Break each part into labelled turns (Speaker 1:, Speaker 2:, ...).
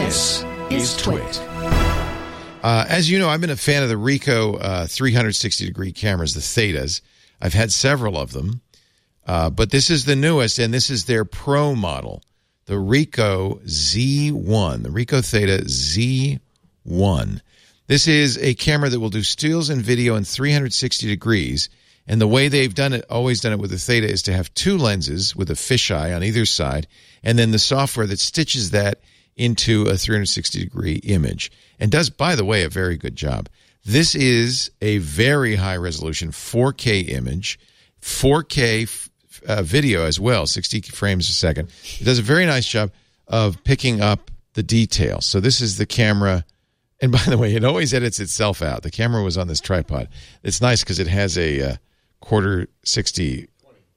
Speaker 1: This is Twit. As you know, I've been a fan of the Ricoh 360-degree cameras, the Thetas. I've had several of them, but this is the newest, and this is their Pro model, the Ricoh Z1, the Ricoh Theta Z1. This is a camera that will do stills and video in 360 degrees, and the way they've done it, always done it with the Theta, is to have two lenses with a fisheye on either side, and then the software that stitches that into a 360-degree image, and does, by the way, a very good job. This is a very high-resolution 4K image, 4K video as well, 60 frames a second. It does a very nice job of picking up the details. So this is the camera, and by the way, it always edits itself out. The camera was on this tripod. It's nice because it has a quarter 20,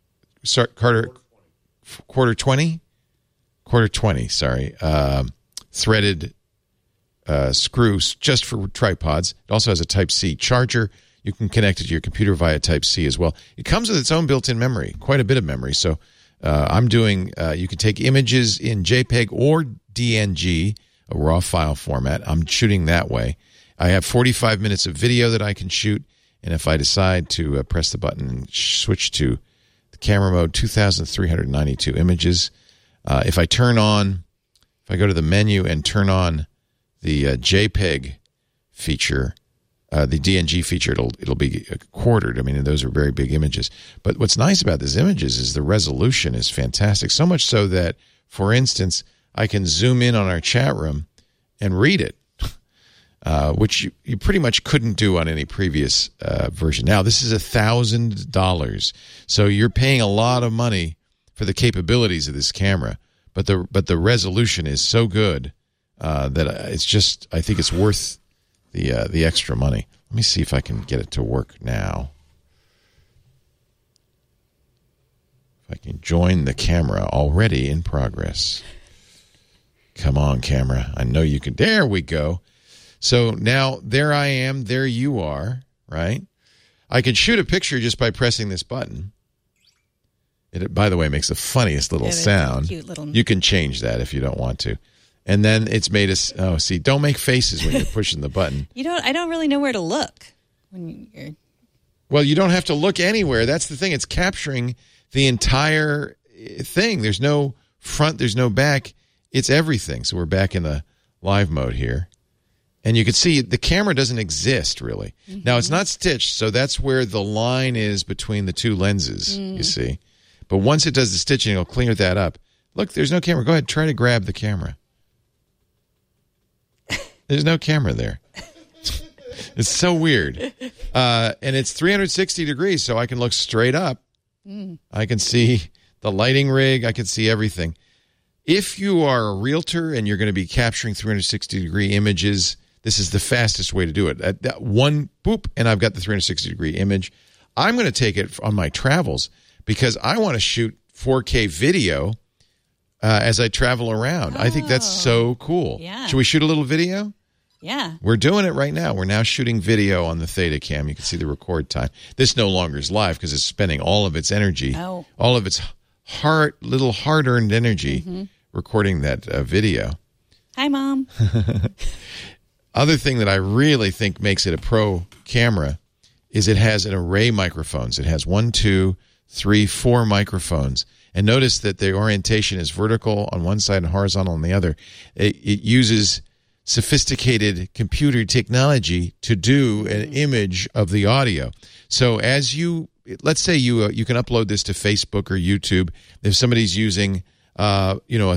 Speaker 1: threaded screws just for tripods. It also has a Type-C charger. You can connect it to your computer via Type-C as well. It comes with its own built-in memory, quite a bit of memory. So I'm doing, you can take images in JPEG or DNG, a raw file format. I'm shooting that way. I have 45 minutes of video that I can shoot, and if I decide to press the button and switch to the camera mode, 2,392 images. If I go to the menu and turn on the JPEG feature, the DNG feature, it'll be quartered. I mean, those are very big images. But what's nice about these images is the resolution is fantastic. So much so that, for instance, I can zoom in on our chat room and read it, which you pretty much couldn't do on any previous version. Now, this is $1,000, so you're paying a lot of money for the capabilities of this camera. But the resolution is so good that it's just, I think it's worth the extra money. Let me see if I can get it to work now. If I can join the camera, already in progress. Come on, camera. I know you can. There we go. So now there I am. There you are, right? I can shoot a picture just by pressing this button. It, by the way, makes the funniest little sound.
Speaker 2: Cute little...
Speaker 1: You can change that if you don't want to. And then it's made us. Oh, see, don't make faces when you're pushing the button.
Speaker 2: I don't really know where to look when you're.
Speaker 1: Well, you don't have to look anywhere. That's the thing. It's capturing the entire thing. There's no front. There's no back. It's everything. So we're back in the live mode here, and you can see the camera doesn't exist really. Mm-hmm. Now it's not stitched, so that's where the line is between the two lenses. You see. But once it does the stitching, it'll clear that up. Look, there's no camera. Go ahead, try to grab the camera. There's no camera there. It's so weird. And it's 360 degrees, so I can look straight up. I can see the lighting rig. I can see everything. If you are a realtor and you're going to be capturing 360-degree images, this is the fastest way to do it. At that one, boop, and I've got the 360-degree image. I'm going to take it on my travels, because I want to shoot 4K video as I travel around. I think that's so cool.
Speaker 2: Yeah.
Speaker 1: Should we shoot a little video?
Speaker 2: Yeah.
Speaker 1: We're doing it right now. We're now shooting video on the Theta Cam. You can see the record time. This no longer is live because it's spending all of its energy, all of its little hard-earned energy recording that video.
Speaker 2: Hi, Mom.
Speaker 1: Other thing that I really think makes it a pro camera is it has an array of microphones. It has 1, 2, 3, 4 microphones. And notice that the orientation is vertical on one side and horizontal on the other. It uses sophisticated computer technology to do an image of the audio. So as let's say you can upload this to Facebook or YouTube. If somebody's using a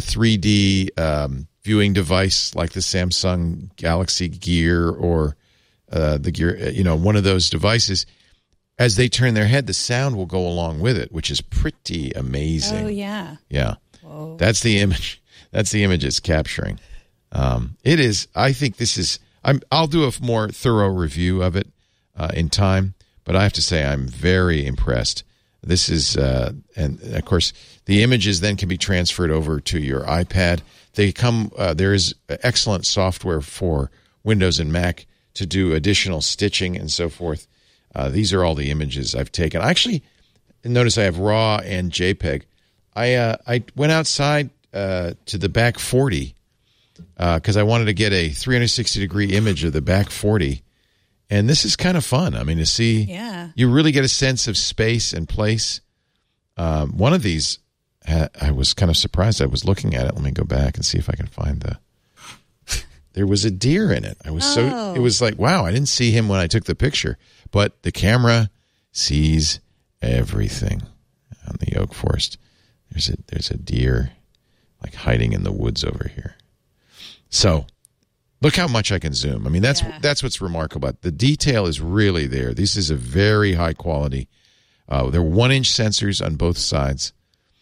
Speaker 1: 3D viewing device like the Samsung Galaxy Gear or the Gear, one of those devices, as they turn their head, the sound will go along with it, which is pretty amazing.
Speaker 2: Oh, yeah.
Speaker 1: Yeah.
Speaker 2: Whoa.
Speaker 1: That's the image. That's the image it's capturing. It is, I think this is, I'll do a more thorough review of it in time, but I have to say I'm very impressed. This is, and of course, the images then can be transferred over to your iPad. There is excellent software for Windows and Mac to do additional stitching and so forth. These are all the images I've taken. Actually, notice I have RAW and JPEG. I went outside to the back 40 because I wanted to get a 360-degree image of the back 40. And this is kind of fun. I mean, to see, you really get a sense of space and place. One of these, I was kind of surprised. I was looking at it. Let me go back and see if I can find there was a deer in it. It was like, wow, I didn't see him when I took the picture. But the camera sees everything on the oak forest. There's a deer like hiding in the woods over here. So look how much I can zoom. I mean, that's what's remarkable. The detail is really there. This is a very high quality. There are 1-inch sensors on both sides.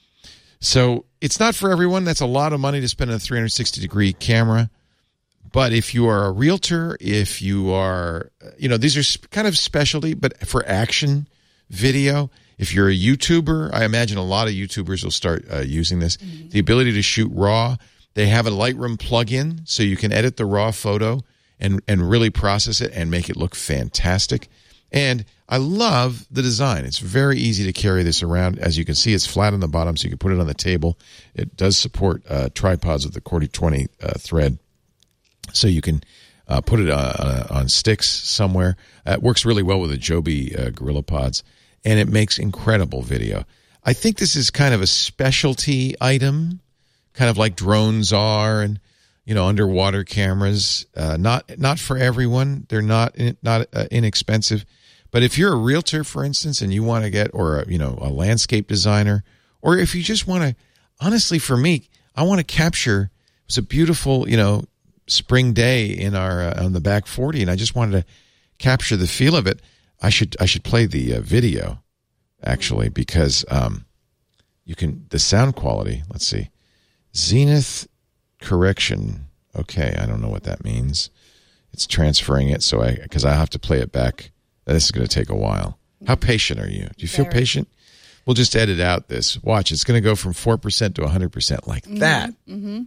Speaker 1: So it's not for everyone. That's a lot of money to spend on a 360-degree camera. But if you are a realtor, if you are, these are kind of specialty, but for action video, if you're a YouTuber, I imagine a lot of YouTubers will start using this. Mm-hmm. The ability to shoot RAW. They have a Lightroom plugin, so you can edit the RAW photo and really process it and make it look fantastic. And I love the design. It's very easy to carry this around. As you can see, it's flat on the bottom, so you can put it on the table. It does support tripods with the Cordy 20 thread. So you can put it on sticks somewhere. It works really well with the Joby GorillaPods, and it makes incredible video. I think this is kind of a specialty item, kind of like drones are, and underwater cameras. Not for everyone. They're not inexpensive. But if you're a realtor, for instance, and you want to get, or a landscape designer, or if you just want to, honestly, for me, I want to capture. It was a beautiful, spring day in our on the back 40, and I just wanted to capture the feel of it. I should play the video actually, because you can, the sound quality. Let's see, zenith correction. Okay, I don't know what that means. It's transferring it, so because I have to play it back. This is going to take a while. How patient are you? Do you feel patient? We'll just edit out this. Watch, it's going to go from 4% to 100% like that. Mm-hmm.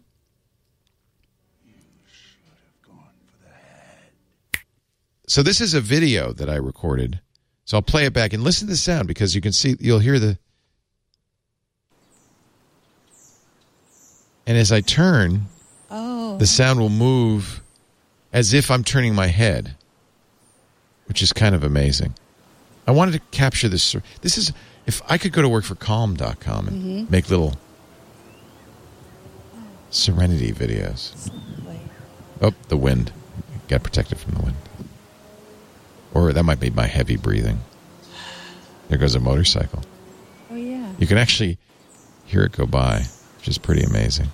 Speaker 1: So this is a video that I recorded. So I'll play it back and listen to the sound, because you can see, you'll hear the... And as I turn, the sound will move as if I'm turning my head, which is kind of amazing. I wanted to capture this. This is, if I could go to work for Calm.com and make little serenity videos. Oh, the wind. Got protected from the wind. Or that might be my heavy breathing. There goes a motorcycle.
Speaker 2: Oh, yeah.
Speaker 1: You can actually hear it go by, which is pretty amazing.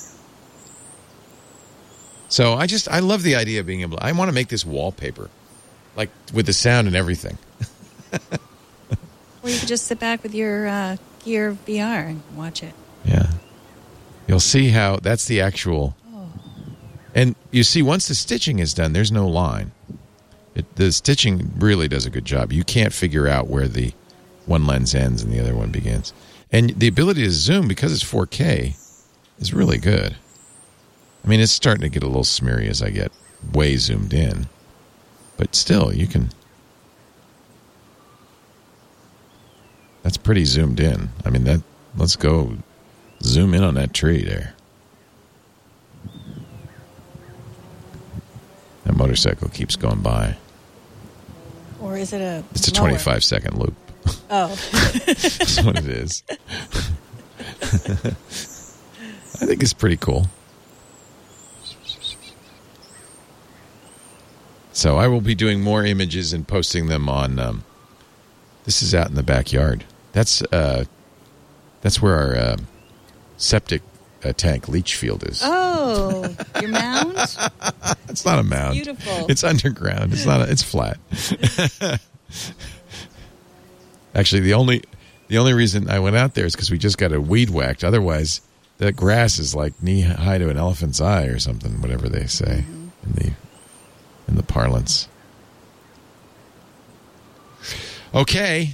Speaker 1: So I love the idea of being able to, I want to make this wallpaper, like with the sound and everything.
Speaker 2: Or you could just sit back with your Gear VR and watch it.
Speaker 1: Yeah. You'll see how that's the actual. Oh. And you see, once the stitching is done, there's no line. The stitching really does a good job. You can't figure out where the one lens ends and the other one begins. And the ability to zoom, because it's 4K, is really good. I mean, it's starting to get a little smeary as I get way zoomed in. But still, you can... That's pretty zoomed in. I mean, let's go zoom in on that tree there. That motorcycle keeps going by.
Speaker 2: Or is it a...
Speaker 1: It's a 25-second loop.
Speaker 2: Oh.
Speaker 1: That's what it is. I think it's pretty cool. So I will be doing more images and posting them on... this is out in the backyard. That's where our septic tank leach field is.
Speaker 2: Oh, your mound?
Speaker 1: It's not a mound.
Speaker 2: Beautiful.
Speaker 1: It's underground. It's not. It's flat. Actually, the only reason I went out there is because we just got a weed whacked. Otherwise, the grass is like knee high to an elephant's eye or something. Whatever they say in the parlance. Okay.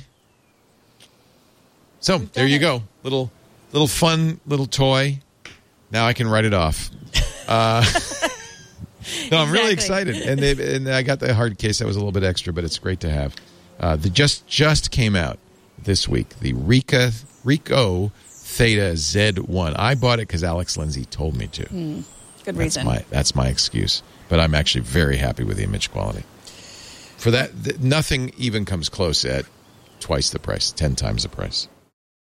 Speaker 1: So there you go. Little fun little toy. Now I can write it off. No, I'm really excited, and I got the hard case that was a little bit extra, but it's great to have. The just came out this week. The Ricoh Theta Z1. I bought it because Alex Lindsay told me to.
Speaker 2: Good reason.
Speaker 1: That's my excuse. But I'm actually very happy with the image quality. For that, nothing even comes close at twice the price, 10 times the price.